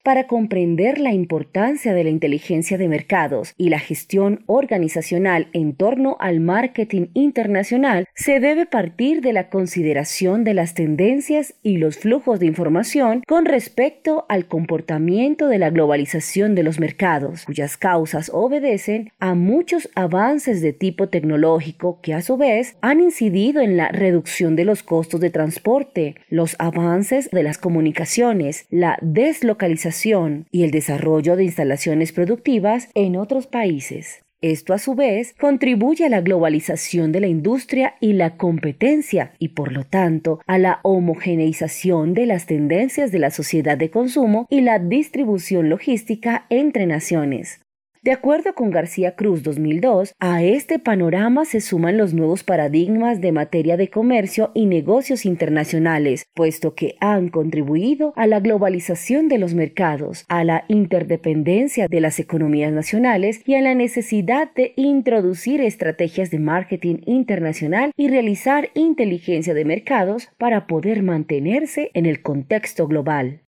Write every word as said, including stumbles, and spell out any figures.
Para comprender la importancia de la inteligencia de mercados y la gestión organizacional en torno al marketing internacional, se debe partir de la consideración de las tendencias y los flujos de información con respecto al comportamiento de la globalización de los mercados, cuyas causas obedecen a muchos avances de tipo tecnológico que a su vez han incidido en la reducción de los costos de transporte, los avances de las comunicaciones, la deslocalización y el desarrollo de instalaciones productivas en otros países. Esto, a su vez, contribuye a la globalización de la industria y la competencia y, por lo tanto, a la homogeneización de las tendencias de la sociedad de consumo y la distribución logística entre naciones. De acuerdo con García Cruz dos mil dos, a este panorama se suman los nuevos paradigmas de materia de comercio y negocios internacionales, puesto que han contribuido a la globalización de los mercados, a la interdependencia de las economías nacionales y a la necesidad de introducir estrategias de marketing internacional y realizar inteligencia de mercados para poder mantenerse en el contexto global.